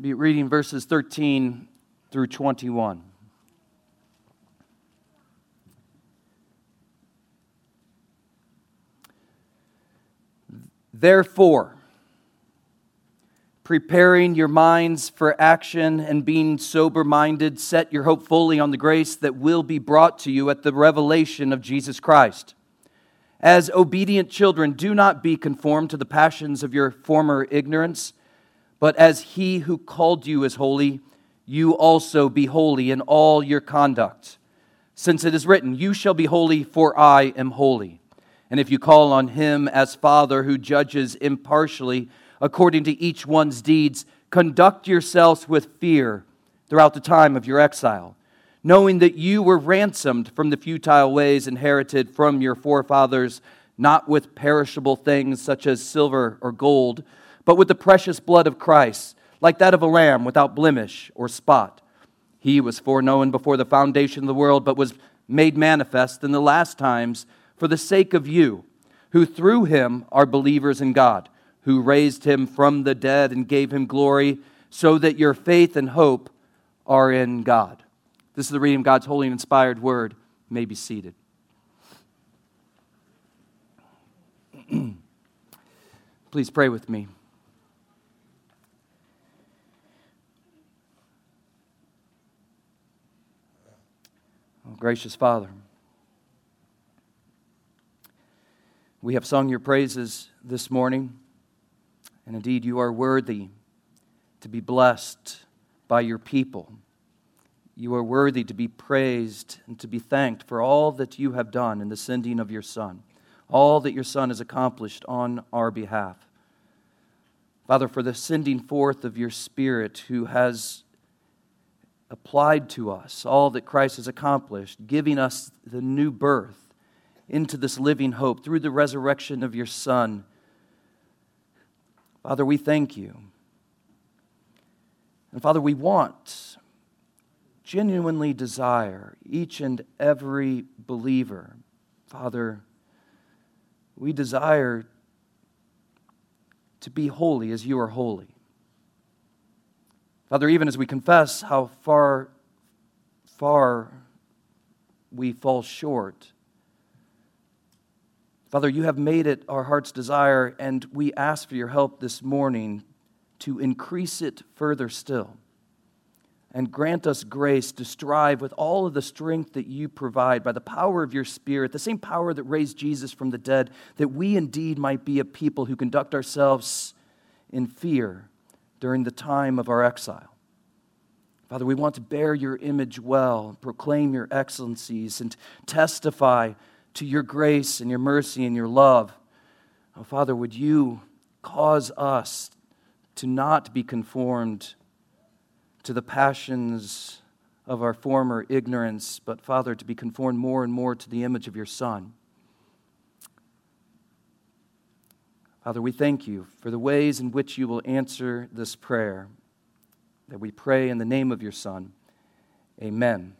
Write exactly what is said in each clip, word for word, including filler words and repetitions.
Be reading verses thirteen through twenty-one. Therefore, preparing your minds for action and being sober-minded, set your hope fully on the grace that will be brought to you at the revelation of Jesus Christ. As obedient children, do not be conformed to the passions of your former ignorance, but as He who called you is holy, you also be holy in all your conduct. Since it is written, you shall be holy, for I am holy. And if you call on Him as Father who judges impartially according to each one's deeds, conduct yourselves with fear throughout the time of your exile, knowing that you were ransomed from the futile ways inherited from your forefathers, not with perishable things such as silver or gold, but with the precious blood of Christ, like that of a lamb without blemish or spot. He was foreknown before the foundation of the world, but was made manifest in the last times for the sake of you, who through Him are believers in God, who raised Him from the dead and gave Him glory, so that your faith and hope are in God. This is the reading of God's holy and inspired word. You may be seated. Please pray with me. Oh, gracious Father, we have sung your praises this morning, and indeed you are worthy to be blessed by your people. You are worthy to be praised and to be thanked for all that you have done in the sending of your Son, all that your Son has accomplished on our behalf. Father, for the sending forth of your Spirit who has applied to us all that Christ has accomplished, giving us the new birth into this living hope through the resurrection of your Son. Father, we thank you. And Father, we want, genuinely desire each and every believer. Father, we desire to be holy as you are holy. Father, even as we confess how far, far we fall short, Father, you have made it our heart's desire, and we ask for your help this morning to increase it further still. And grant us grace to strive with all of the strength that you provide by the power of your Spirit, the same power that raised Jesus from the dead, that we indeed might be a people who conduct ourselves in fear during the time of our exile. Father, we want to bear your image well, proclaim your excellencies, and testify to your grace and your mercy and your love. Oh, Father, would you cause us to not be conformed to the passions of our former ignorance, but, Father, to be conformed more and more to the image of your Son. Father, we thank you for the ways in which you will answer this prayer, that we pray in the name of your Son. Amen.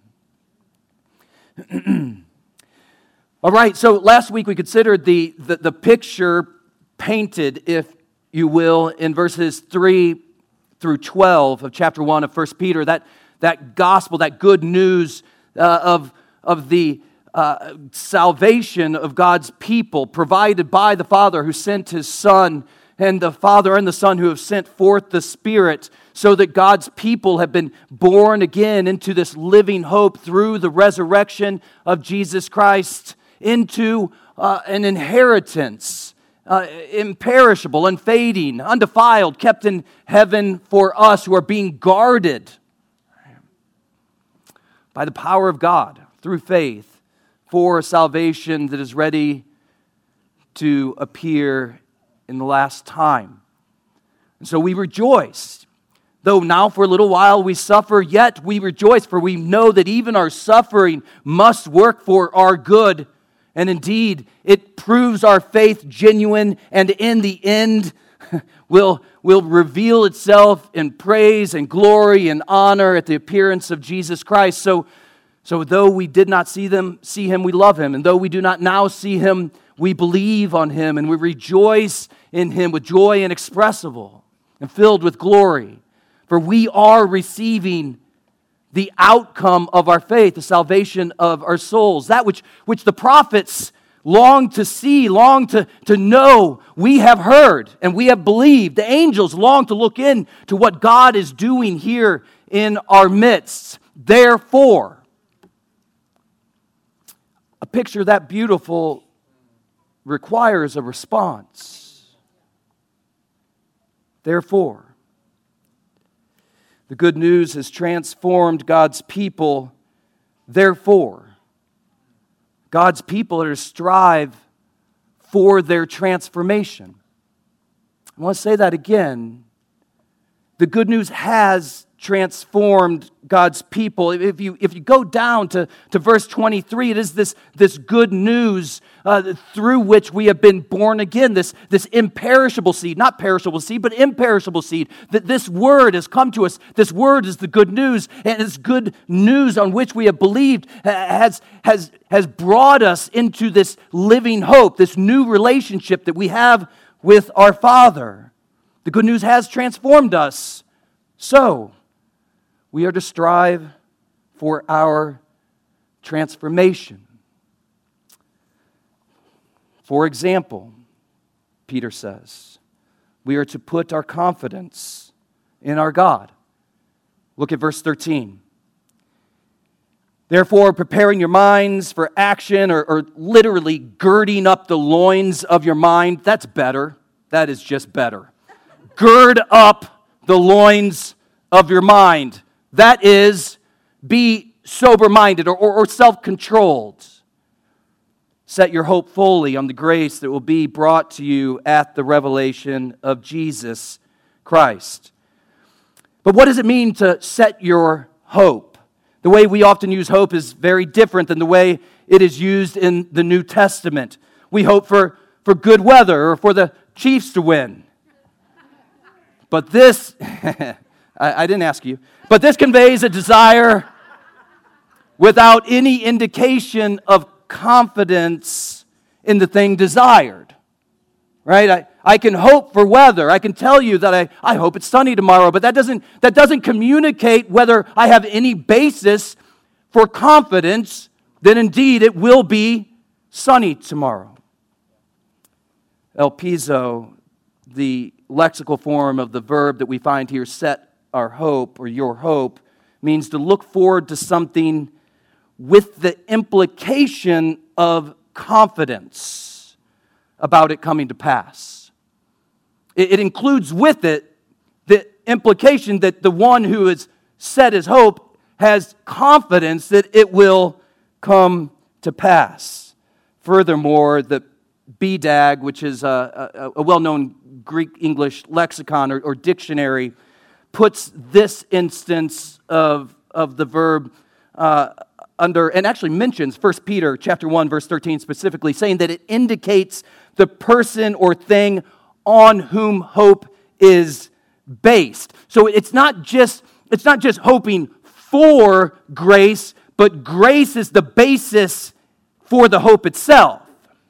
All right, so last week we considered the, the, the picture painted, if you will, in verses three through twelve of chapter one of First Peter, that, that gospel, that good news uh, of, of the uh, salvation of God's people provided by the Father who sent His Son, and the Father and the Son who have sent forth the Spirit, so that God's people have been born again into this living hope through the resurrection of Jesus Christ, into uh, an inheritance, Uh, imperishable, unfading, undefiled, kept in heaven for us who are being guarded by the power of God through faith for a salvation that is ready to appear in the last time. And so we rejoice. Though now for a little while we suffer, yet we rejoice, for we know that even our suffering must work for our good. And indeed, it proves our faith genuine, and in the end will, will reveal itself in praise and glory and honor at the appearance of Jesus Christ. So, so though we did not see them, see Him, we love Him. And though we do not now see Him, we believe on Him, and we rejoice in Him with joy inexpressible and filled with glory. For we are receiving the outcome of our faith, the salvation of our souls, that which, which the prophets long to see, long to, to know, we have heard and we have believed. The angels long to look in to what God is doing here in our midst. Therefore, a picture that beautiful requires a response. Therefore, the good news has transformed God's people. Therefore, God's people are to strive for their transformation. I want to say that again. The good news has transformed God's people. If you if you go down to, to verse twenty-three, it is this, this good news uh, through which we have been born again, this, this imperishable seed, not perishable seed, but imperishable seed. That this word has come to us. This word is the good news, and this good news on which we have believed has, has, has brought us into this living hope, this new relationship that we have with our Father. The good news has transformed us. So, we are to strive for our transformation. For example, Peter says, we are to put our confidence in our God. Look at verse thirteen. Therefore, preparing your minds for action, or, or literally girding up the loins of your mind, that's better. That is just better. Gird up the loins of your mind. That is, be sober-minded or, or, or self-controlled. Set your hope fully on the grace that will be brought to you at the revelation of Jesus Christ. But what does it mean to set your hope? The way we often use hope is very different than the way it is used in the New Testament. We hope for, for good weather or for the Chiefs to win. But this, I, I didn't ask you, but this conveys a desire without any indication of confidence in the thing desired. Right? I, I can hope for weather. I can tell you that I, I hope it's sunny tomorrow, but that doesn't, that doesn't communicate whether I have any basis for confidence that indeed it will be sunny tomorrow. Elpizo, the lexical form of the verb that we find here, set our hope or your hope, means to look forward to something with the implication of confidence about it coming to pass. It, it includes with it the implication that the one who has set his hope has confidence that it will come to pass. Furthermore, the B D A G, which is a, a, a well-known Greek-English lexicon or, or dictionary, puts this instance of, of the verb uh, under, and actually mentions First Peter chapter one, verse thirteen specifically, saying that it indicates the person or thing on whom hope is based. So it's not just, it's not just hoping for grace, but grace is the basis for the hope itself.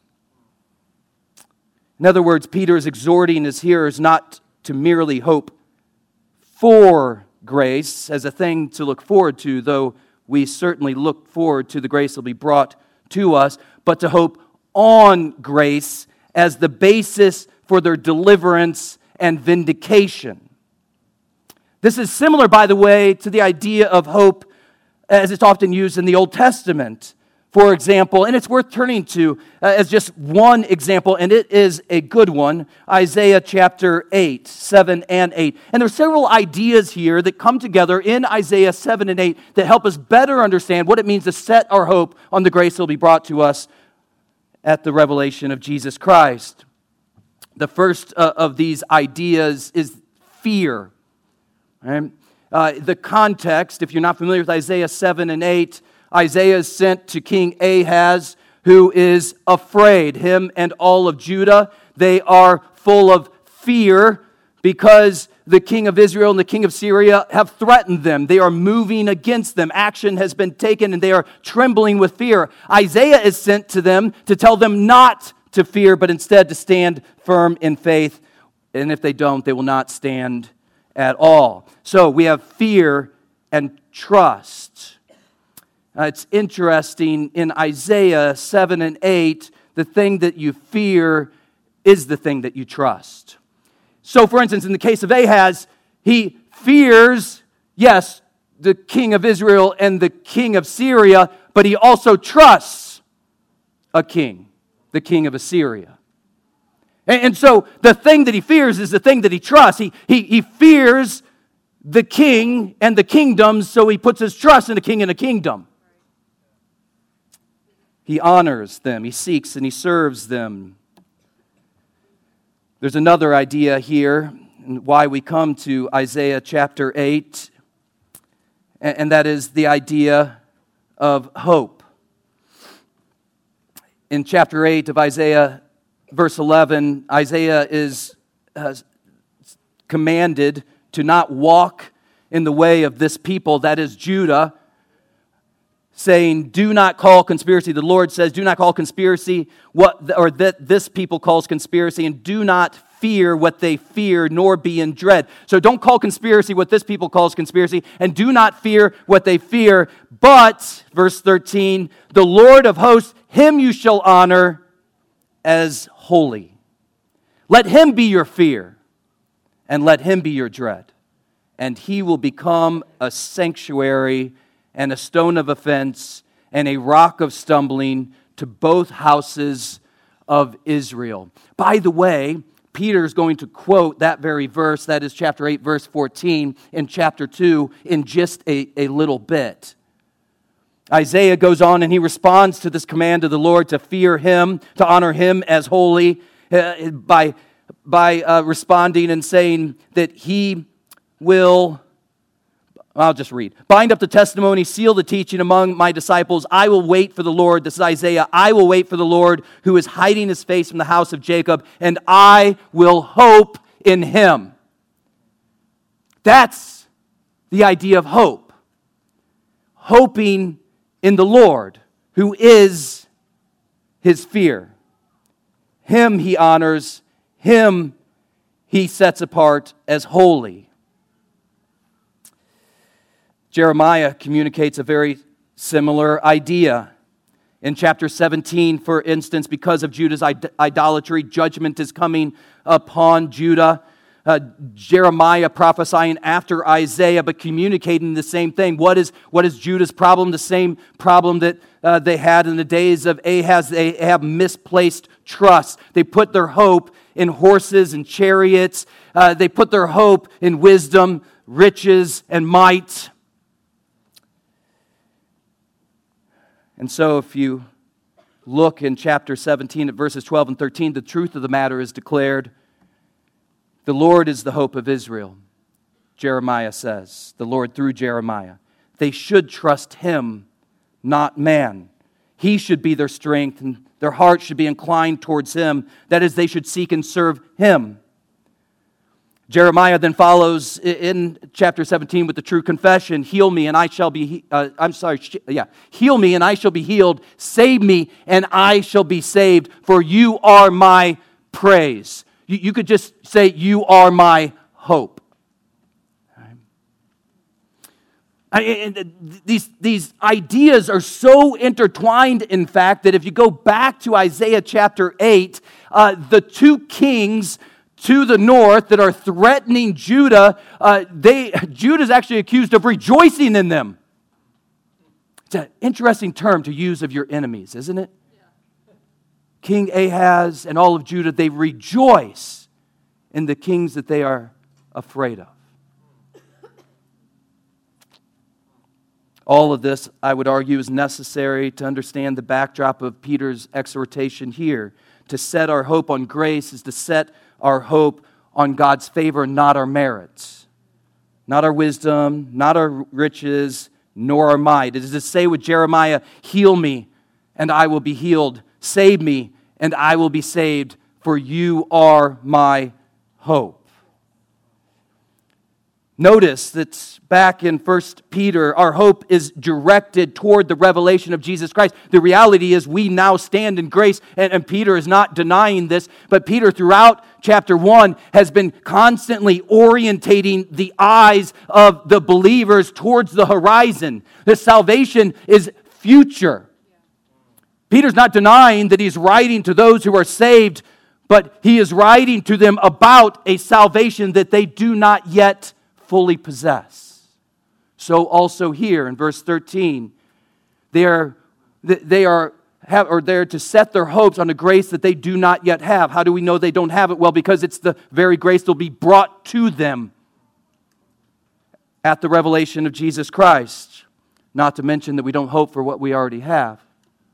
In other words, Peter is exhorting his hearers not to merely hope for grace as a thing to look forward to, though we certainly look forward to the grace that will be brought to us, but to hope on grace as the basis for their deliverance and vindication. This is similar, by the way, to the idea of hope as it's often used in the Old Testament. For example, and it's worth turning to uh, as just one example, and it is a good one, Isaiah chapter eight, seven and eight. And there's several ideas here that come together in Isaiah seven and eight that help us better understand what it means to set our hope on the grace that will be brought to us at the revelation of Jesus Christ. The first uh, of these ideas is fear. Right? Uh, the context, if you're not familiar with Isaiah seven and eight, Isaiah is sent to King Ahaz, who is afraid. Him and all of Judah, they are full of fear because the king of Israel and the king of Syria have threatened them. They are moving against them. Action has been taken and they are trembling with fear. Isaiah is sent to them to tell them not to fear, but instead to stand firm in faith. And if they don't, they will not stand at all. So we have fear and trust. Uh, it's interesting, in Isaiah seven and eight, the thing that you fear is the thing that you trust. So, for instance, in the case of Ahaz, he fears, yes, the king of Israel and the king of Syria, but he also trusts a king, the king of Assyria. And, and so the thing that he fears is the thing that he trusts. He, he, he fears the king and the kingdoms, so he puts his trust in a king and a kingdom. He honors them, he seeks and he serves them. There's another idea here, and why we come to Isaiah chapter eight, and that is the idea of hope. In chapter eight of Isaiah, verse eleven, Isaiah is uh, commanded to not walk in the way of this people, that is Judah, saying, do not call conspiracy. The Lord says, do not call conspiracy what or that this people calls conspiracy, and do not fear what they fear, nor be in dread. So don't call conspiracy what this people calls conspiracy, and do not fear what they fear. But, verse thirteen, the Lord of hosts, him you shall honor as holy. Let him be your fear, and let him be your dread. And he will become a sanctuary and a stone of offense and a rock of stumbling to both houses of Israel. By the way, Peter is going to quote that very verse, that is chapter eight, verse fourteen, in chapter two, in just a, a little bit. Isaiah goes on and he responds to this command of the Lord to fear him, to honor him as holy, uh, by, by uh, responding and saying that he will... I'll just read. Bind up the testimony, seal the teaching among my disciples. I will wait for the Lord. This is Isaiah. I will wait for the Lord who is hiding his face from the house of Jacob, and I will hope in him. That's the idea of hope. Hoping in the Lord, who is his fear. Him he honors. Him he sets apart as holy. Jeremiah communicates a very similar idea. In chapter seventeen, for instance, because of Judah's idolatry, judgment is coming upon Judah. Uh, Jeremiah prophesying after Isaiah, but communicating the same thing. What is, what is Judah's problem? The same problem that uh, they had in the days of Ahaz. They have misplaced trust. They put their hope in horses and chariots. Uh, they put their hope in wisdom, riches, and might. And so if you look in chapter seventeen at verses twelve and thirteen, the truth of the matter is declared. The Lord is the hope of Israel, Jeremiah says. The Lord through Jeremiah. They should trust him, not man. He should be their strength, and their heart should be inclined towards him. That is, they should seek and serve him. Jeremiah then follows in chapter seventeen with the true confession, heal me and I shall be, uh, I'm sorry, yeah, heal me and I shall be healed, save me and I shall be saved, for you are my praise. You, you could just say, you are my hope. I, and these, these ideas are so intertwined, in fact, that if you go back to Isaiah chapter eight, uh, the two kings to the north that are threatening Judah, uh, they Judah is actually accused of rejoicing in them. It's an interesting term to use of your enemies, isn't it? Yeah. King Ahaz and all of Judah, they rejoice in the kings that they are afraid of. All of this, I would argue, is necessary to understand the backdrop of Peter's exhortation here. To set our hope on grace is to set our hope on God's favor, not our merits, not our wisdom, not our riches, nor our might. It is to say with Jeremiah, heal me, and I will be healed. Save me, and I will be saved, for you are my hope. Notice that back in First Peter, our hope is directed toward the revelation of Jesus Christ. The reality is we now stand in grace, and, and Peter is not denying this, but Peter throughout chapter one has been constantly orientating the eyes of the believers towards the horizon. The salvation is future. Peter's not denying that he's writing to those who are saved, but he is writing to them about a salvation that they do not yet fully possess. So also here in verse thirteen, they are they are have or they're to set their hopes on a grace that they do not yet have. How do we know they don't have it? Well, because it's the very grace that will be brought to them at the revelation of Jesus Christ. Not to mention that we don't hope for what we already have.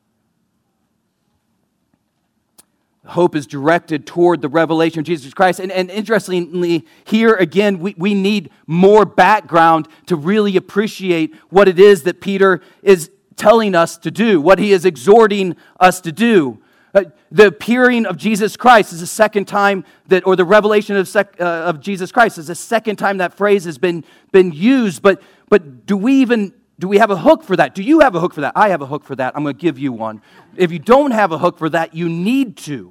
Hope is directed toward the revelation of Jesus Christ. And, and interestingly, here again, we, we need more background to really appreciate what it is that Peter is telling us to do, what he is exhorting us to do. Uh, the appearing of Jesus Christ is the second time that, or the revelation of, sec, uh, of Jesus Christ is the second time that phrase has been, been used. But, but do we even, do we have a hook for that? Do you have a hook for that? I have a hook for that. I'm going to give you one. If you don't have a hook for that, you need to.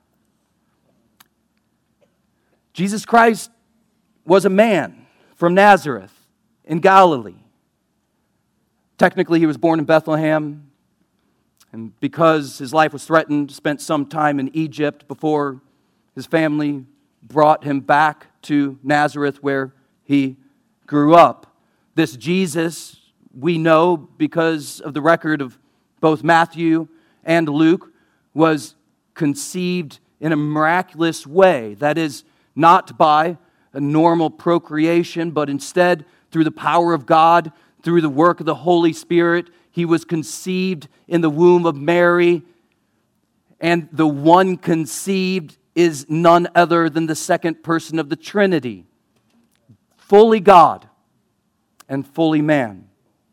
Jesus Christ was a man from Nazareth in Galilee. Technically, he was born in Bethlehem, and because his life was threatened, spent some time in Egypt before his family brought him back to Nazareth where he grew up. This Jesus, we know because of the record of both Matthew and Luke, was conceived in a miraculous way. That is, not by a normal procreation, but instead through the power of God, through the work of the Holy Spirit. He was conceived in the womb of Mary, and the one conceived is none other than the second person of the Trinity, fully God and fully man.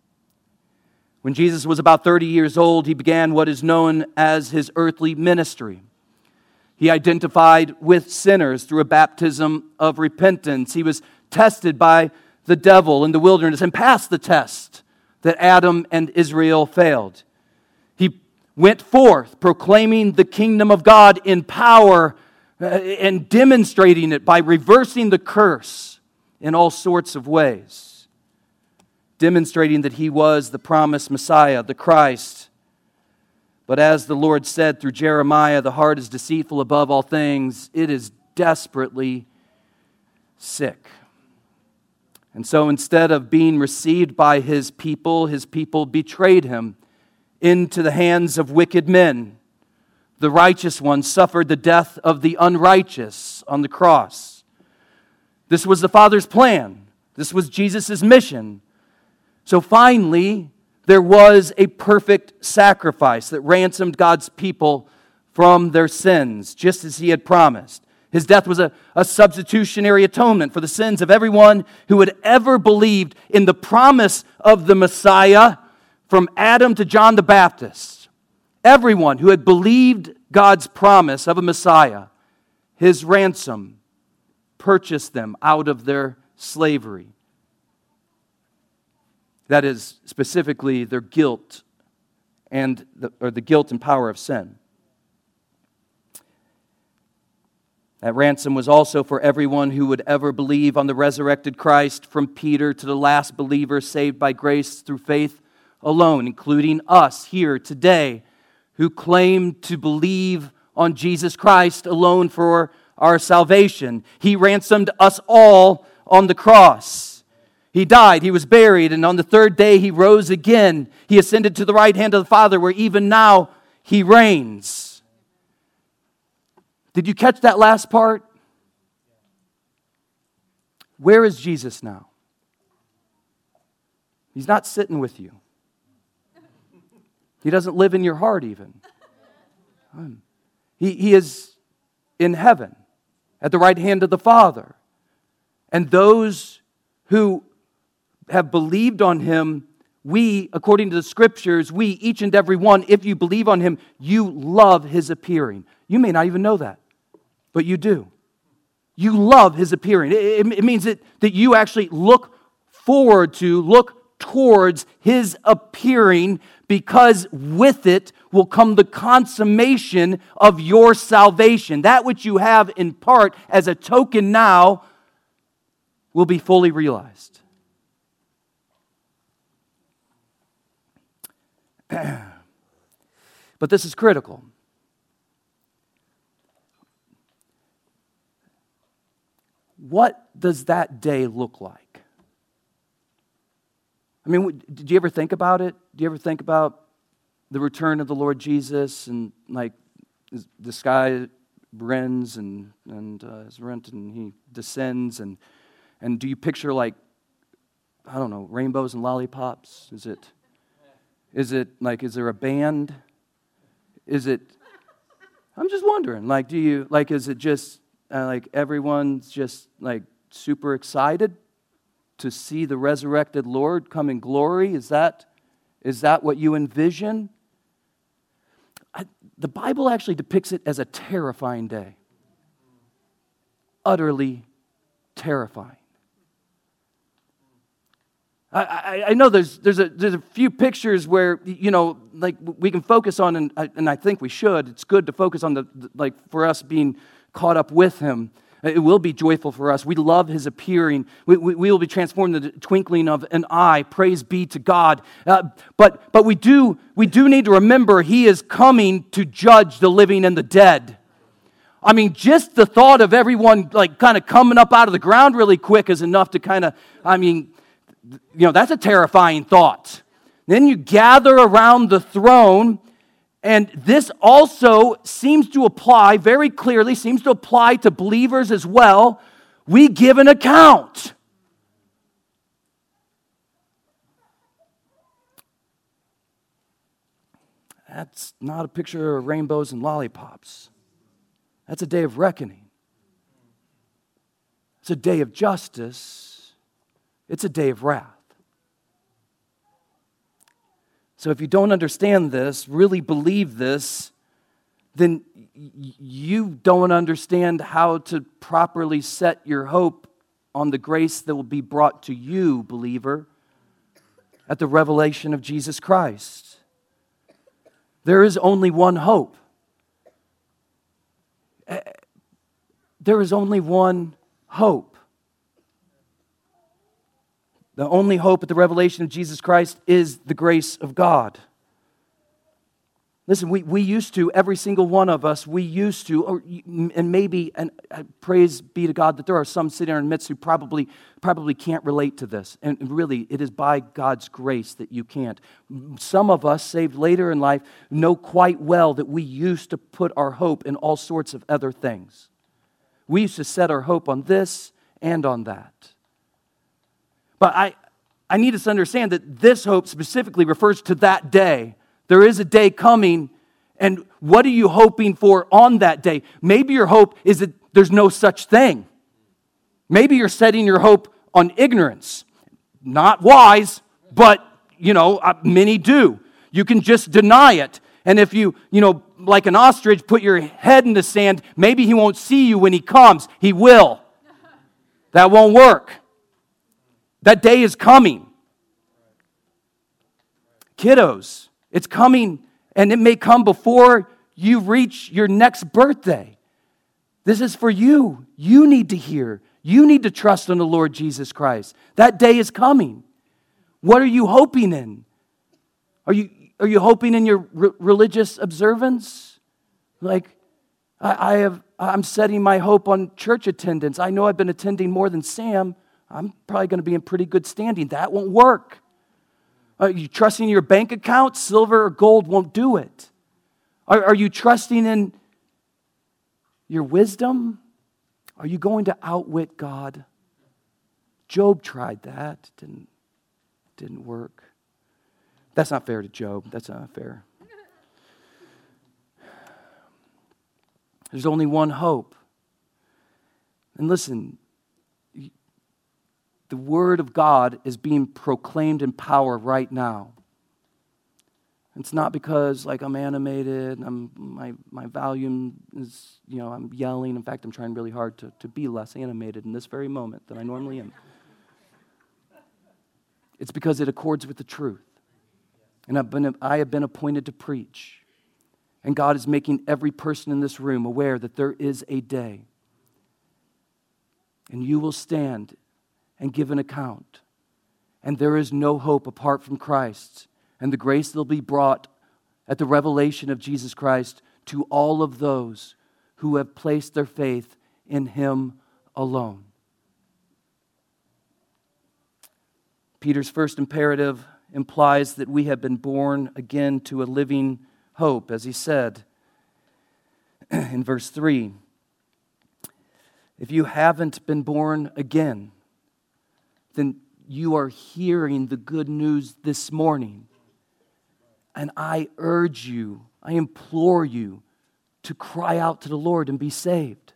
When Jesus was about thirty years old, he began what is known as his earthly ministry. He identified with sinners through a baptism of repentance. He was tested by the devil in the wilderness and passed the test that Adam and Israel failed. He went forth proclaiming the kingdom of God in power and demonstrating it by reversing the curse in all sorts of ways, demonstrating that he was the promised Messiah, the Christ. But as the Lord said through Jeremiah, the heart is deceitful above all things. It is desperately sick. And so instead of being received by his people, his people betrayed him into the hands of wicked men. The righteous one suffered the death of the unrighteous on the cross. This was the Father's plan. This was Jesus' mission. So finally, there was a perfect sacrifice that ransomed God's people from their sins, just as he had promised. His death was a, a substitutionary atonement for the sins of everyone who had ever believed in the promise of the Messiah, from Adam to John the Baptist. Everyone who had believed God's promise of a Messiah, his ransom purchased them out of their slavery. That is, specifically their guilt and the, or the guilt and power of sin. That ransom was also for everyone who would ever believe on the resurrected Christ, from Peter to the last believer saved by grace through faith alone, including us here today, who claim to believe on Jesus Christ alone for our salvation. He ransomed us all on the cross. He died, he was buried, and on the third day he rose again. He ascended to the right hand of the Father, where even now he reigns. Did you catch that last part? Where is Jesus now? He's not sitting with you. He doesn't live in your heart even. He, he is in heaven, at the right hand of the Father. And those who have believed on him, we, according to the Scriptures, we, each and every one, if you believe on him, you love his appearing. You may not even know that, but you do. You love His appearing. It, it, it means that, that you actually look forward to, look towards His appearing, because with it will come the consummation of your salvation. That which you have in part as a token now will be fully realized. But this is critical. What does that day look like? I mean, did you ever think about it? Do you ever think about the return of the Lord Jesus, and like the sky rends and and uh, is rent and He descends, and and do you picture, like, I don't know, rainbows and lollipops? Is it is it like, is there a band? Is it? I'm just wondering. Like, do you like? Is it just uh, like everyone's just like super excited to see the resurrected Lord come in glory? Is that is that what you envision? I, the Bible actually depicts it as a terrifying day. Utterly terrifying. I, I, I know there's there's a there's a few pictures where, you know, like we can focus on, and I, and I think we should. It's good to focus on the, the like for us being caught up with Him. It will be joyful for us. We love His appearing. We, we, we will be transformed in the twinkling of an eye. Praise be to God. Uh, but but we do we do need to remember He is coming to judge the living and the dead. I mean, just the thought of everyone like kind of coming up out of the ground really quick is enough to kind of, I mean, you know, that's a terrifying thought. Then you gather around the throne. And this also seems to apply, very clearly, seems to apply to believers as well. We give an account. That's not a picture of rainbows and lollipops. That's a day of reckoning. It's a day of justice. It's a day of wrath. So if you don't understand this, really believe this, then you don't understand how to properly set your hope on the grace that will be brought to you, believer, at the revelation of Jesus Christ. There is only one hope. There is only one hope. The only hope at the revelation of Jesus Christ is the grace of God. Listen, we, we used to, every single one of us, we used to, or, and maybe, and praise be to God that there are some sitting in our midst who probably, probably can't relate to this. And really, it is by God's grace that you can't. Some of us, saved later in life, know quite well that we used to put our hope in all sorts of other things. We used to set our hope on this and on that. But I, I need us to understand that this hope specifically refers to that day. There is a day coming, and what are you hoping for on that day? Maybe your hope is that there's no such thing. Maybe you're setting your hope on ignorance. Not wise, but, you know, many do. You can just deny it. And if you, you know, like an ostrich, put your head in the sand, maybe He won't see you when He comes. He will. That won't work. That day is coming. Kiddos, it's coming, and it may come before you reach your next birthday. This is for you. You need to hear. You need to trust in the Lord Jesus Christ. That day is coming. What are you hoping in? Are you, are you hoping in your re- religious observance? Like, I, I have, I'm setting my hope on church attendance. I know I've been attending more than Sam. I'm probably going to be in pretty good standing. That won't work. Are you trusting in your bank account? Silver or gold won't do it. Are, are you trusting in your wisdom? Are you going to outwit God? Job tried that. Didn't, didn't work. That's not fair to Job. That's not fair. There's only one hope. And listen, the Word of God is being proclaimed in power right now. It's not because like I'm animated, I'm my my volume is, you know, I'm yelling. In fact, I'm trying really hard to, to be less animated in this very moment than I normally am. It's because it accords with the truth. And I've been I have been appointed to preach. And God is making every person in this room aware that there is a day. And you will stand and give an account. And there is no hope apart from Christ. And the grace that will be brought at the revelation of Jesus Christ to all of those who have placed their faith in Him alone. Peter's first imperative implies that we have been born again to a living hope, as he said in verse three. If you haven't been born again, then you are hearing the good news this morning. And I urge you, I implore you to cry out to the Lord and be saved.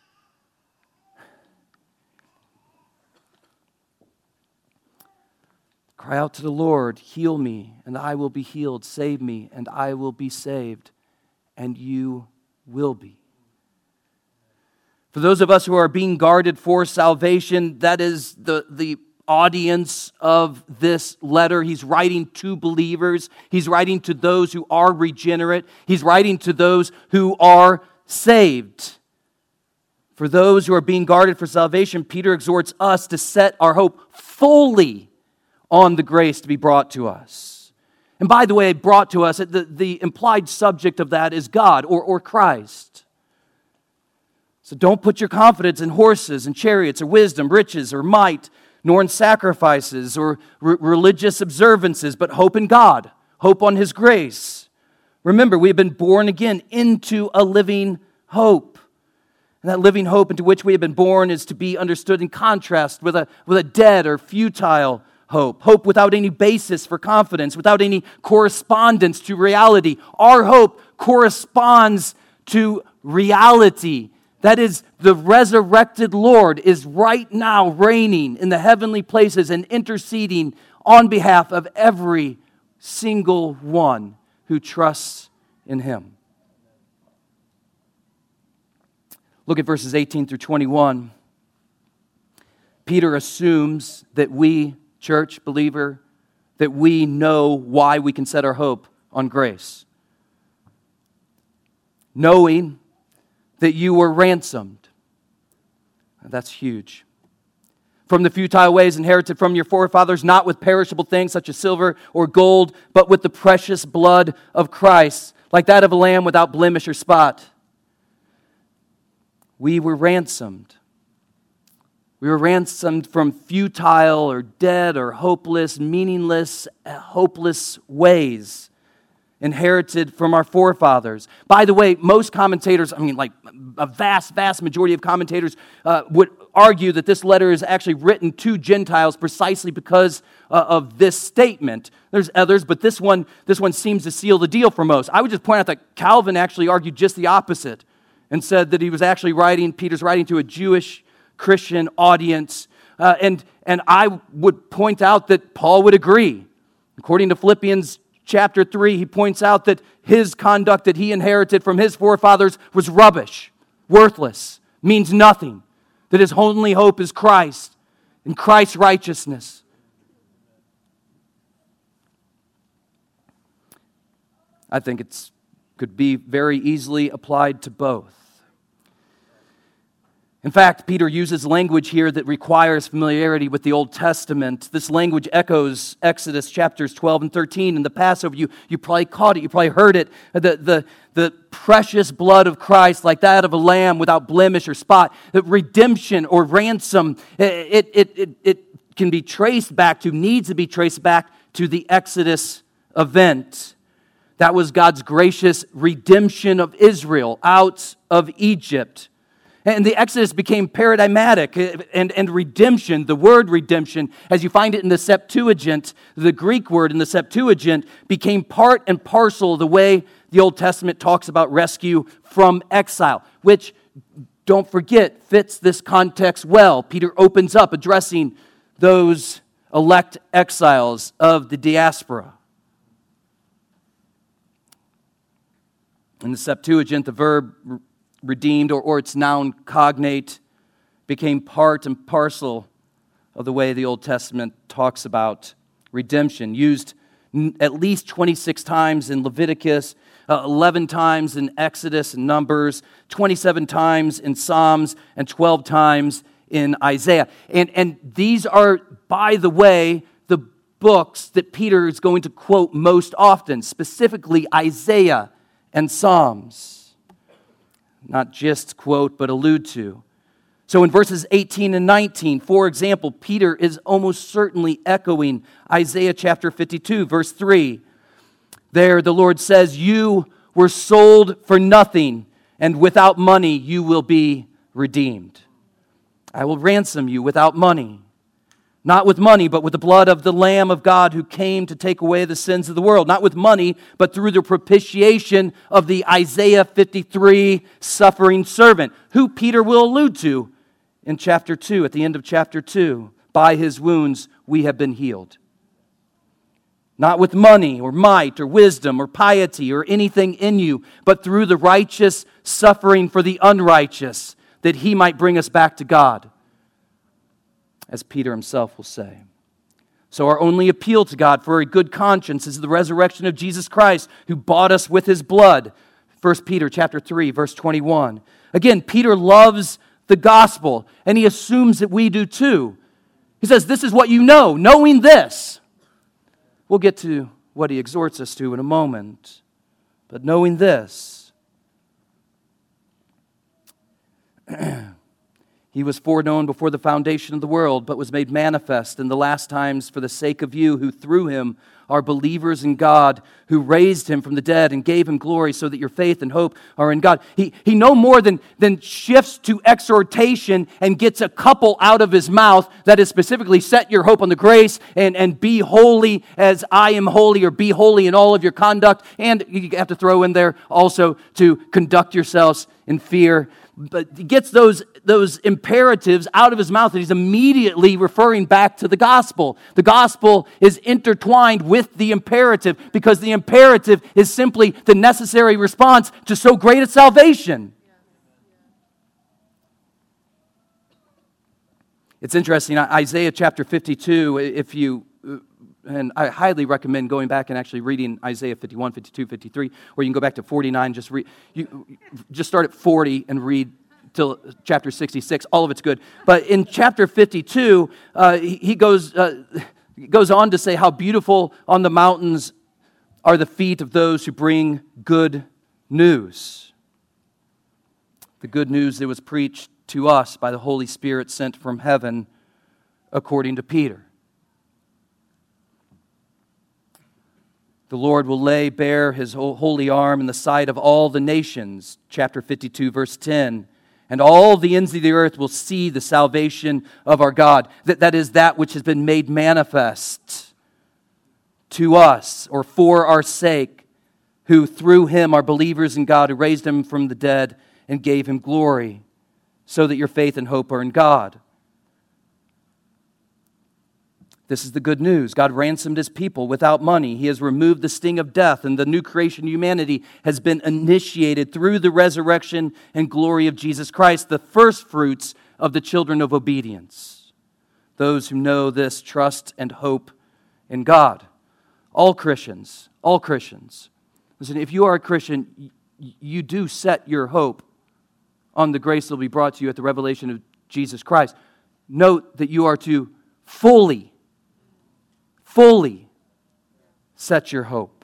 Cry out to the Lord, heal me, and I will be healed. Save me, and I will be saved, and you will be. For those of us who are being guarded for salvation, that is the, the audience of this letter. He's writing to believers. He's writing to those who are regenerate. He's writing to those who are saved. For those who are being guarded for salvation, Peter exhorts us to set our hope fully on the grace to be brought to us. And by the way, brought to us, the, the implied subject of that is God or, or Christ. So don't put your confidence in horses and chariots or wisdom, riches or might, nor in sacrifices or r- religious observances, but hope in God, hope on His grace. Remember, we have been born again into a living hope. And that living hope into which we have been born is to be understood in contrast with a, with a dead or futile hope. Hope without any basis for confidence, without any correspondence to reality. Our hope corresponds to reality. That is, the resurrected Lord is right now reigning in the heavenly places and interceding on behalf of every single one who trusts in Him. Look at verses eighteen through twenty-one. Peter assumes that we, church believer, that we know why we can set our hope on grace. Knowing that you were ransomed. That's huge. From the futile ways inherited from your forefathers, not with perishable things such as silver or gold, but with the precious blood of Christ, like that of a lamb without blemish or spot. We were ransomed. We were ransomed from futile or dead or hopeless, meaningless, hopeless ways inherited from our forefathers. By the way, most commentators, I mean like a vast, vast majority of commentators uh, would argue that this letter is actually written to Gentiles precisely because uh, of this statement. There's others, but this one, this one seems to seal the deal for most. I would just point out that Calvin actually argued just the opposite and said that he was actually writing, Peter's writing to a Jewish Christian audience. Uh, and, and I would point out that Paul would agree. According to Philippians chapter three, he points out that his conduct that he inherited from his forefathers was rubbish, worthless, means nothing. That his only hope is Christ and Christ's righteousness. I think it could be very easily applied to both. In fact, Peter uses language here that requires familiarity with the Old Testament. This language echoes Exodus chapters twelve and thirteen. In the Passover, you, you probably caught it, you probably heard it. The, the, the precious blood of Christ, like that of a lamb without blemish or spot. The redemption or ransom, it, it, it, it can be traced back to, needs to be traced back to the Exodus event. That was God's gracious redemption of Israel out of Egypt. And the Exodus became paradigmatic, and, and redemption, the word redemption, as you find it in the Septuagint, the Greek word in the Septuagint, became part and parcel of the way the Old Testament talks about rescue from exile, which, don't forget, fits this context well. Peter opens up addressing those elect exiles of the diaspora. In the Septuagint, the verb redeemed, or, or its noun cognate, became part and parcel of the way the Old Testament talks about redemption, used at least twenty-six times in Leviticus, uh, eleven times in Exodus and Numbers, twenty-seven times in Psalms, and twelve times in Isaiah. And, and these are, by the way, the books that Peter is going to quote most often, specifically Isaiah and Psalms. Not just quote, but allude to. So in verses eighteen and nineteen, for example, Peter is almost certainly echoing Isaiah chapter fifty-two, verse three. There the Lord says, "You were sold for nothing, and without money you will be redeemed. I will ransom you without money. Not with money, but with the blood of the Lamb of God who came to take away the sins of the world." Not with money, but through the propitiation of the Isaiah fifty-three suffering servant, who Peter will allude to in chapter two, at the end of chapter two. By his wounds we have been healed. Not with money or might or wisdom or piety or anything in you, but through the righteous suffering for the unrighteous, that he might bring us back to God, as Peter himself will say. So our only appeal to God for a good conscience is the resurrection of Jesus Christ, who bought us with his blood. First Peter chapter three, verse twenty-one. Again, Peter loves the gospel, and he assumes that we do too. He says, this is what you know, knowing this. We'll get to what he exhorts us to in a moment. But knowing this, he was foreknown before the foundation of the world, but was made manifest in the last times for the sake of you, who through him are believers in God, who raised him from the dead and gave him glory, so that your faith and hope are in God. He, he no more than, than shifts to exhortation and gets a couple out of his mouth that is specifically set your hope on the grace and, and be holy as I am holy, or be holy in all of your conduct. And you have to throw in there also to conduct yourselves in fear. But he gets those, those imperatives out of his mouth, and he's immediately referring back to the gospel. The gospel is intertwined with the imperative, because the imperative is simply the necessary response to so great a salvation. It's interesting, Isaiah chapter fifty-two, if you... And I highly recommend going back and actually reading Isaiah fifty-one, fifty-two, fifty-three, or you can go back to forty-nine, just read, you, just start at forty and read till chapter sixty-six. All of it's good. But in chapter fifty-two, uh, he, he goes uh, goes on to say how beautiful on the mountains are the feet of those who bring good news. The good news that was preached to us by the Holy Spirit sent from heaven, according to Peter. The Lord will lay bare his holy arm in the sight of all the nations, chapter fifty-two, verse ten. And all the ends of the earth will see the salvation of our God. That, that is that which has been made manifest to us, or for our sake, who through him are believers in God, who raised him from the dead and gave him glory, so that your faith and hope are in God. This is the good news. God ransomed his people without money. He has removed the sting of death, and the new creation humanity has been initiated through the resurrection and glory of Jesus Christ, the first fruits of the children of obedience. Those who know this trust and hope in God. All Christians, all Christians. Listen, if you are a Christian, you do set your hope on the grace that will be brought to you at the revelation of Jesus Christ. Note that you are to fully Fully set your hope.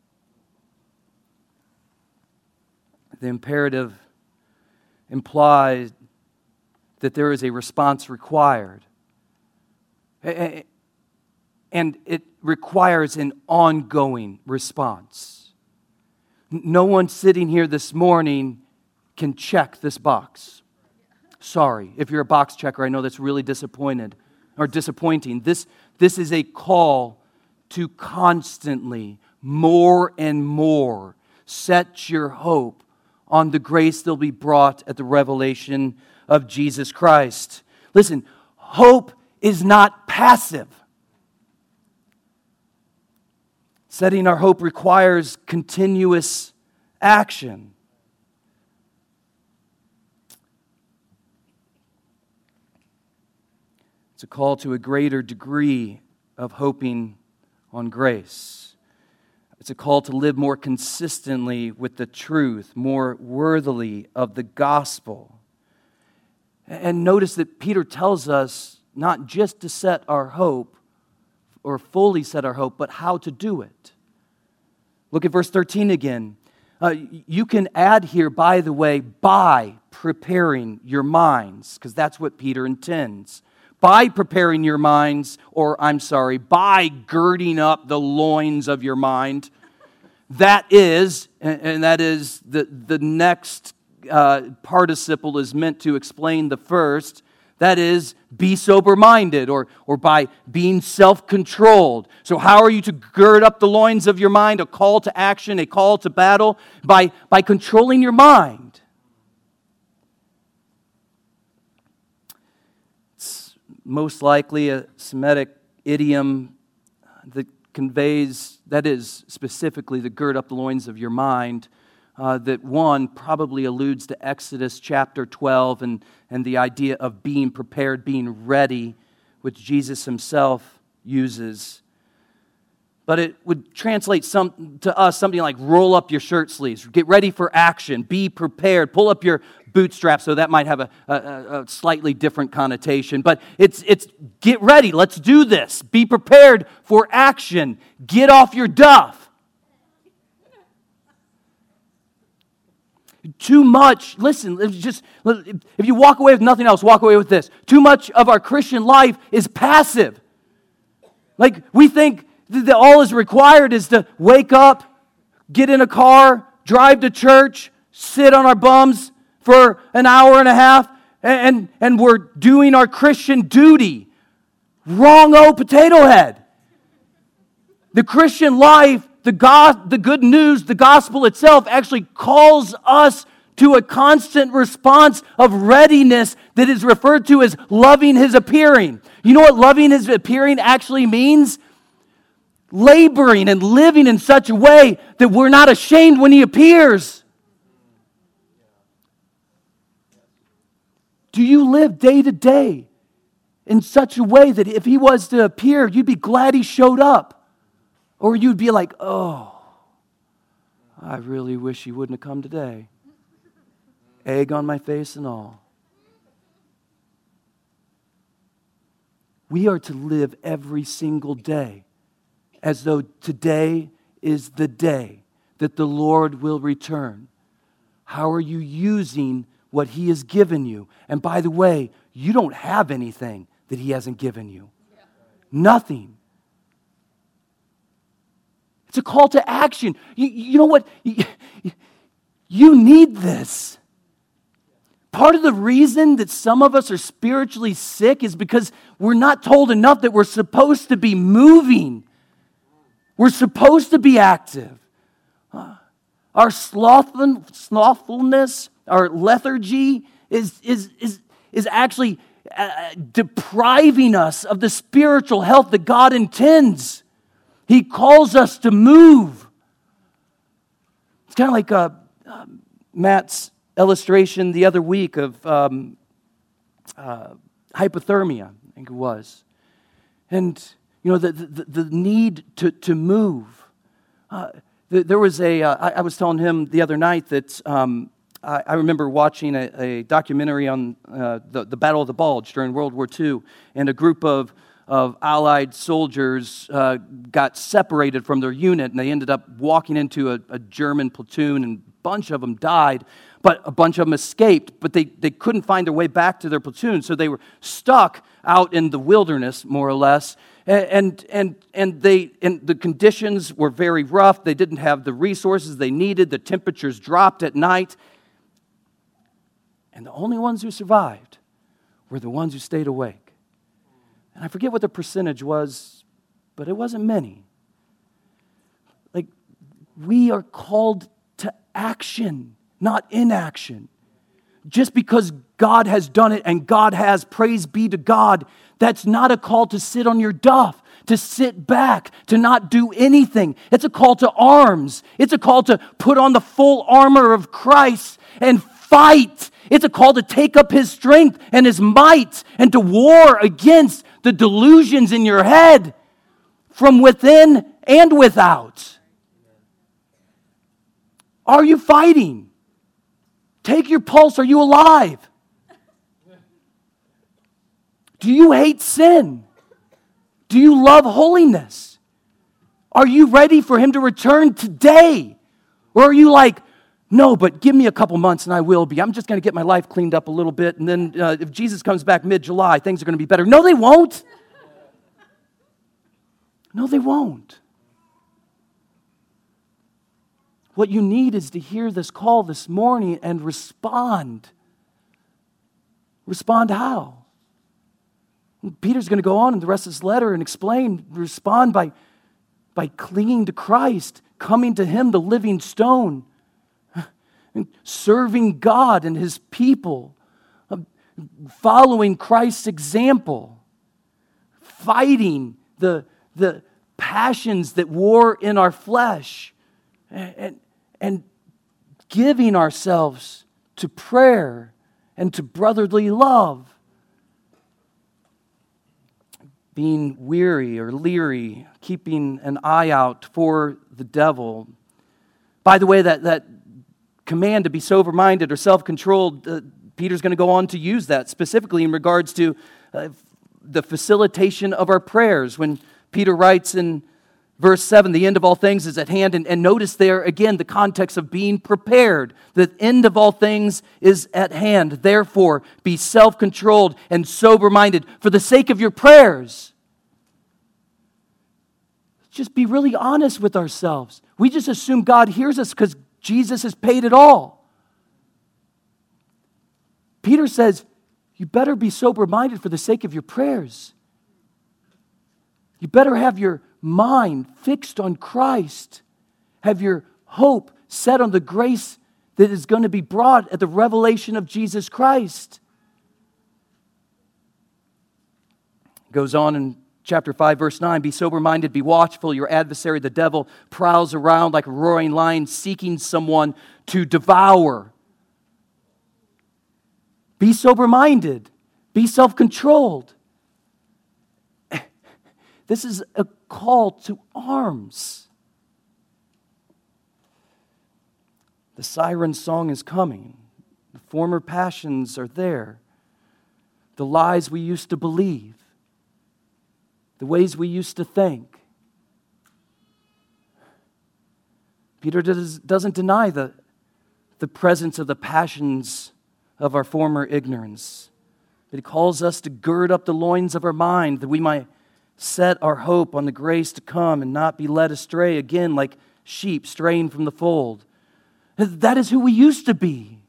The imperative implies that there is a response required. And it requires an ongoing response. No one sitting here this morning can check this box. Sorry, if you're a box checker, I know that's really disappointed or disappointing. This, this is a call to constantly, more and more, set your hope on the grace that will be brought at the revelation of Jesus Christ. Listen, hope is not passive. Setting our hope requires continuous action. It's a call to a greater degree of hoping on grace. It's a call to live more consistently with the truth, more worthily of the gospel. And notice that Peter tells us not just to set our hope, or fully set our hope, but how to do it. Look at verse thirteen again. Uh, you can add here, by the way, by preparing your minds, because that's what Peter intends. By preparing your minds, or I'm sorry, by girding up the loins of your mind. That is, and that is the, the next uh, participle is meant to explain the first. That is, be sober-minded, or, or by being self-controlled. So how are you to gird up the loins of your mind? A call to action, a call to battle, by, by controlling your mind. It's most likely a Semitic idiom that conveys, that is, specifically the gird up the loins of your mind. Uh, that one probably alludes to Exodus chapter twelve and, and the idea of being prepared, being ready, which Jesus himself uses. But it would translate some to us something like roll up your shirt sleeves, get ready for action, be prepared, pull up your bootstraps, so that might have a, a, a slightly different connotation. But it's, it's get ready, let's do this, be prepared for action, get off your duff. Too much, listen, it's just if you walk away with nothing else, walk away with this. Too much of our Christian life is passive. Like we think that all is required is to wake up, get in a car, drive to church, sit on our bums for an hour and a half, and, and we're doing our Christian duty. Wrong, oh, potato head. The Christian life, The, God, the good news, the gospel itself actually calls us to a constant response of readiness that is referred to as loving His appearing. You know what loving His appearing actually means? Laboring and living in such a way that we're not ashamed when He appears. Do you live day to day in such a way that if He was to appear, you'd be glad He showed up? Or you'd be like, oh, I really wish He wouldn't have come today. Egg on my face and all. We are to live every single day as though today is the day that the Lord will return. How are you using what He has given you? And by the way, you don't have anything that He hasn't given you. Nothing. It's a call to action. You, you know what? You, you need this. Part of the reason that some of us are spiritually sick is because we're not told enough that we're supposed to be moving. We're supposed to be active. Uh, our slothful, slothfulness, our lethargy is, is, is, is actually uh, depriving us of the spiritual health that God intends. He calls us to move. It's kind of like uh, uh, Matt's illustration the other week of um, uh, hypothermia, I think it was. And, you know, the, the, the need to, to move. Uh, there was a, uh, I, I was telling him the other night that um, I, I remember watching a, a documentary on uh, the, the Battle of the Bulge during World War Two, and a group of of Allied soldiers uh, got separated from their unit, and they ended up walking into a, a German platoon, and a bunch of them died, but a bunch of them escaped, but they, they couldn't find their way back to their platoon, so they were stuck out in the wilderness, more or less, and and and they and the conditions were very rough. They didn't have the resources they needed. The temperatures dropped at night, and the only ones who survived were the ones who stayed awake. And I forget what the percentage was, but it wasn't many. Like, we are called to action, not inaction. Just because God has done it and God has, praise be to God, that's not a call to sit on your duff, to sit back, to not do anything. It's a call to arms. It's a call to put on the full armor of Christ and fight. It's a call to take up His strength and His might and to war against the delusions in your head from within and without. Are you fighting? Take your pulse. Are you alive? Do you hate sin? Do you love holiness? Are you ready for Him to return today? Or are you like, no, but give me a couple months and I will be. I'm just going to get my life cleaned up a little bit, and then uh, if Jesus comes back mid-July, things are going to be better. No, they won't. No, they won't. What you need is to hear this call this morning and respond. Respond how? Peter's going to go on in the rest of his letter and explain, respond by, by clinging to Christ, coming to Him, the living stone, and serving God and His people, following Christ's example, fighting the, the passions that war in our flesh, and, and giving ourselves to prayer and to brotherly love. Being weary or leery, keeping an eye out for the devil. By the way, that, that command to be sober-minded or self-controlled, uh, Peter's going to go on to use that specifically in regards to uh, the facilitation of our prayers. When Peter writes in verse seven, the end of all things is at hand. And, and notice there again the context of being prepared. The end of all things is at hand. Therefore, be self-controlled and sober-minded for the sake of your prayers. Just be really honest with ourselves. We just assume God hears us because Jesus has paid it all. Peter says, you better be sober-minded for the sake of your prayers. You better have your mind fixed on Christ. Have your hope set on the grace that is going to be brought at the revelation of Jesus Christ. Goes on in chapter five, verse nine, be sober-minded, be watchful. Your adversary, the devil, prowls around like a roaring lion, seeking someone to devour. Be sober-minded. Be self-controlled. This is a call to arms. The siren song is coming. The former passions are there. The lies we used to believe. The ways we used to think. Peter does, doesn't deny the, the presence of the passions of our former ignorance. But he calls us to gird up the loins of our mind that we might set our hope on the grace to come and not be led astray again like sheep straying from the fold. That is who we used to be.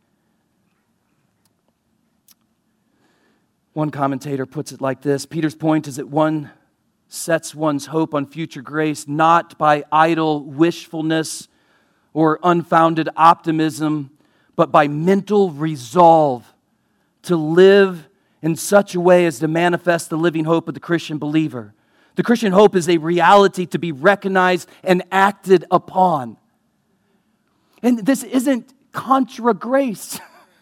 One commentator puts it like this. Peter's point is that one sets one's hope on future grace not by idle wishfulness or unfounded optimism, but by mental resolve to live in such a way as to manifest the living hope of the Christian believer. The Christian hope is a reality to be recognized and acted upon. And this isn't contra grace.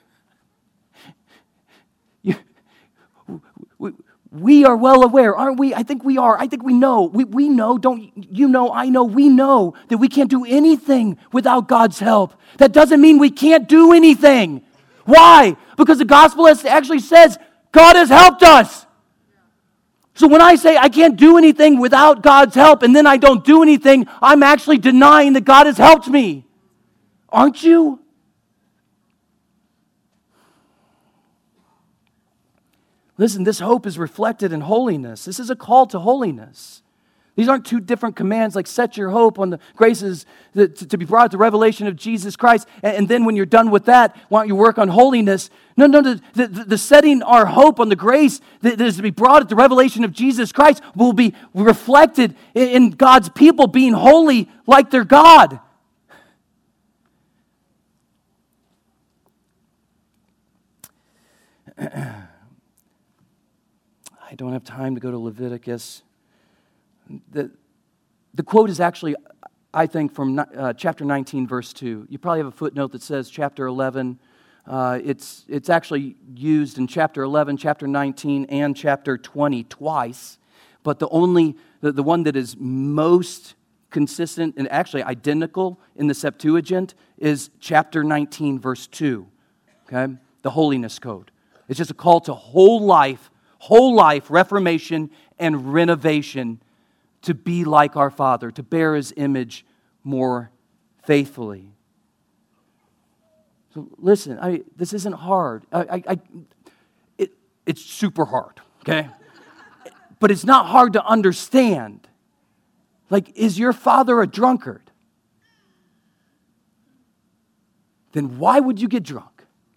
you, we, we are well aware, aren't we? I think we are. I think we know. We, we know, don't you know, I know, we know that we can't do anything without God's help. That doesn't mean we can't do anything. Why? Because the gospel actually says God has helped us. So when I say I can't do anything without God's help and then I don't do anything, I'm actually denying that God has helped me. Aren't you? Listen, this hope is reflected in holiness. This is a call to holiness. These aren't two different commands like set your hope on the graces that, to, to be brought to the revelation of Jesus Christ, and, and then when you're done with that, why don't you work on holiness? No, no, the, the, the setting our hope on the grace that, that is to be brought at the revelation of Jesus Christ will be reflected in, in God's people being holy like their God. I don't have time to go to Leviticus. The, the quote is actually, I think, from uh, chapter nineteen, verse two. You probably have a footnote that says chapter eleven. Uh, it's, it's actually used in chapter eleven, chapter nineteen, and chapter twenty twice. But the only, the, the one that is most consistent and actually identical in the Septuagint is chapter nineteen, verse two. Okay? The holiness code. It's just a call to whole life, whole life reformation and renovation to be like our Father, to bear His image more faithfully. So listen, I, this isn't hard. I, I, I, it, it's super hard, okay? But it's not hard to understand. Like, is your father a drunkard? Then why would you get drunk?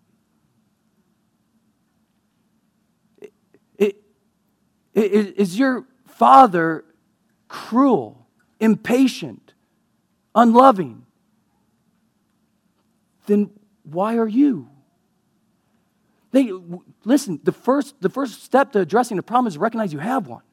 It, it, is your father cruel, impatient, unloving? Then why are you? They, listen, the first, the first step to addressing the problem is to recognize you have one.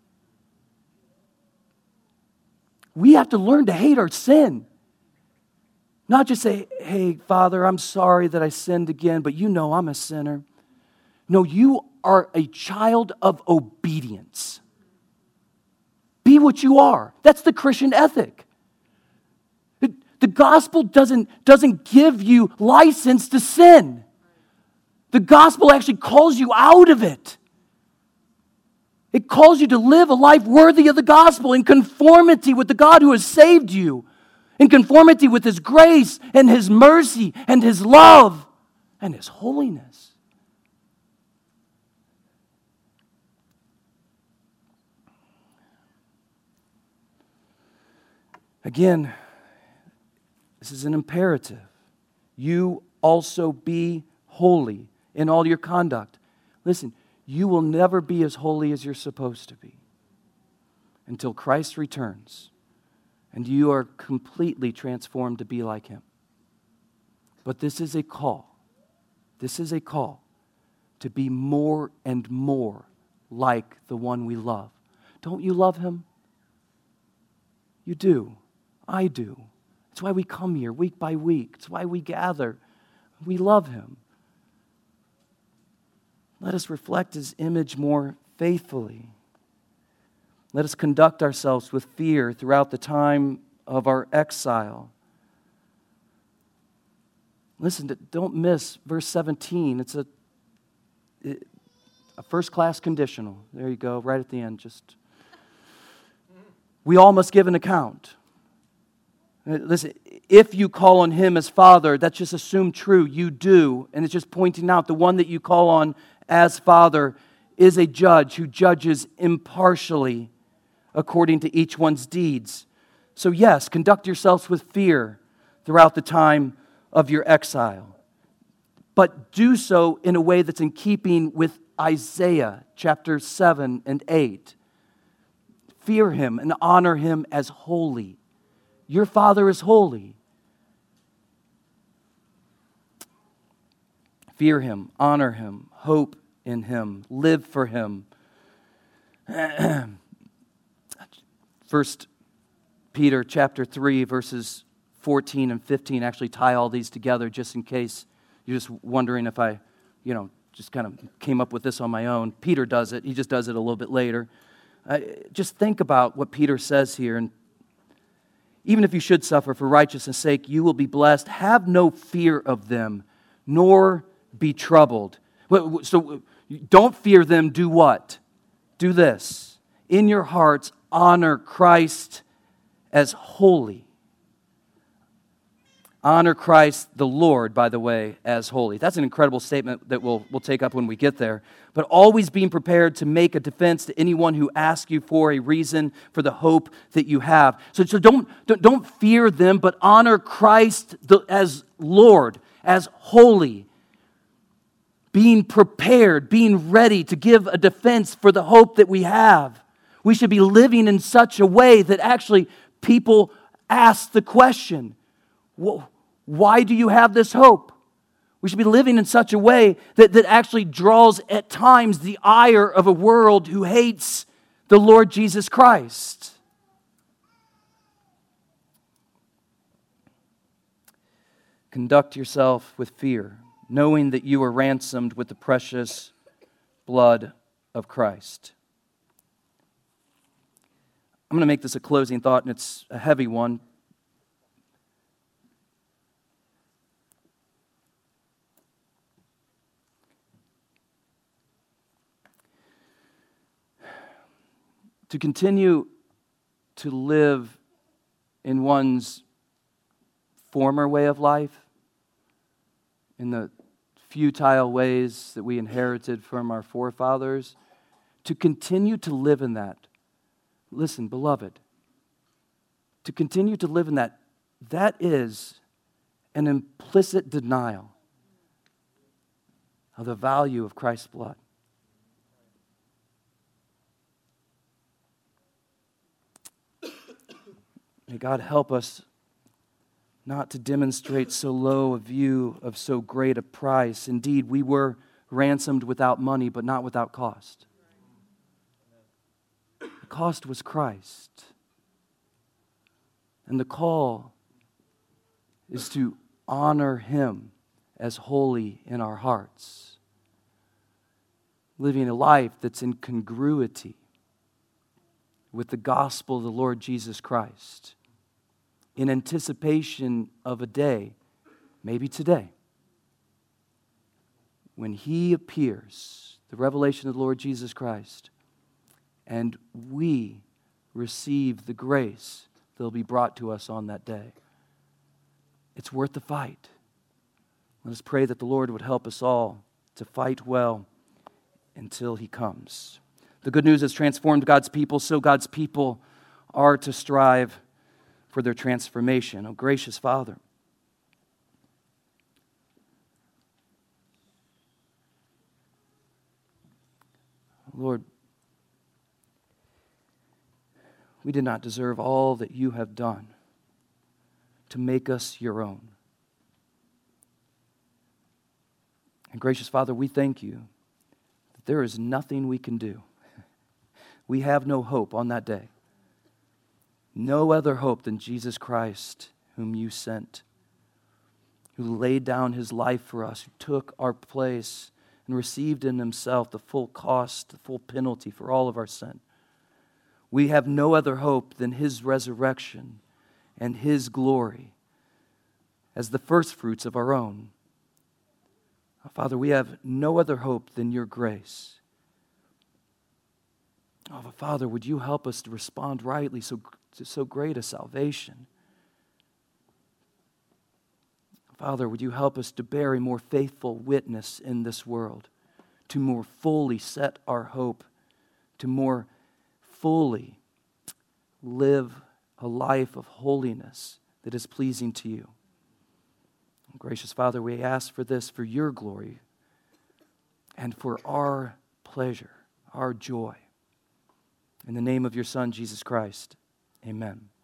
We have to learn to hate our sin. Not just say, hey, Father, I'm sorry that I sinned again, but you know I'm a sinner. No, you are a child of obedience. Be what you are. That's the Christian ethic. The gospel doesn't, doesn't give you license to sin. The gospel actually calls you out of it. It calls you to live a life worthy of the gospel in conformity with the God who has saved you, in conformity with His grace and His mercy and His love and His holiness. Again, this is an imperative. You also be holy in all your conduct. Listen, you will never be as holy as you're supposed to be until Christ returns and you are completely transformed to be like Him. But this is a call. This is a call to be more and more like the one we love. Don't you love Him? You do. I do. That's why we come here week by week. It's why we gather. We love Him. Let us reflect His image more faithfully. Let us conduct ourselves with fear throughout the time of our exile. Listen, don't miss verse seventeen. It's a, a first-class conditional. There you go, right at the end. Just, we all must give an account. Listen, if you call on Him as Father, that's just assumed true. You do. And it's just pointing out the one that you call on as Father is a judge who judges impartially according to each one's deeds. So yes, conduct yourselves with fear throughout the time of your exile. But do so in a way that's in keeping with Isaiah chapter seven and eight. Fear Him and honor Him as holy. Your Father is holy. Fear Him, honor Him, hope in Him, live for Him. First Peter chapter three, verses fourteen and fifteen actually tie all these together just in case you're just wondering if I, you know, just kind of came up with this on my own. Peter does it. He just does it a little bit later. Uh, just think about what Peter says here. And even if you should suffer for righteousness' sake, you will be blessed. Have no fear of them, nor be troubled. So don't fear them. Do what? Do this. In your hearts, honor Christ as holy. Honor Christ the Lord, by the way, as holy. That's an incredible statement that we'll, we'll take up when we get there. But always being prepared to make a defense to anyone who asks you for a reason for the hope that you have. So, so don't, don't, don't fear them, but honor Christ the, as Lord, as holy. Being prepared, being ready to give a defense for the hope that we have. We should be living in such a way that actually people ask the question, well, why do you have this hope? We should be living in such a way that, that actually draws at times the ire of a world who hates the Lord Jesus Christ. Conduct yourself with fear, knowing that you are ransomed with the precious blood of Christ. I'm going to make this a closing thought, and it's a heavy one. To continue to live in one's former way of life, in the futile ways that we inherited from our forefathers, to continue to live in that, listen, beloved, to continue to live in that, that is an implicit denial of the value of Christ's blood. May God help us not to demonstrate so low a view of so great a price. Indeed, we were ransomed without money, but not without cost. The cost was Christ. And the call is to honor Him as holy in our hearts, living a life that's in congruity with the gospel of the Lord Jesus Christ, in anticipation of a day, maybe today, when He appears, the revelation of the Lord Jesus Christ, and we receive the grace that will be brought to us on that day. It's worth the fight. Let us pray that the Lord would help us all to fight well until He comes. The good news has transformed God's people, so God's people are to strive for their transformation. Oh, gracious Father, Lord, we did not deserve all that You have done to make us Your own. And gracious Father, we thank You that there is nothing we can do. We have no hope on that day. No other hope than Jesus Christ, whom You sent, who laid down His life for us, who took our place and received in Himself the full cost, the full penalty for all of our sin. We have no other hope than His resurrection and His glory as the first fruits of our own. Father, we have no other hope than Your grace. Oh, Father, would You help us to respond rightly so, to so great a salvation? Father, would You help us to bear a more faithful witness in this world, to more fully set our hope, to more fully live a life of holiness that is pleasing to You. Gracious Father, we ask for this for Your glory and for our pleasure, our joy. In the name of Your Son, Jesus Christ, amen.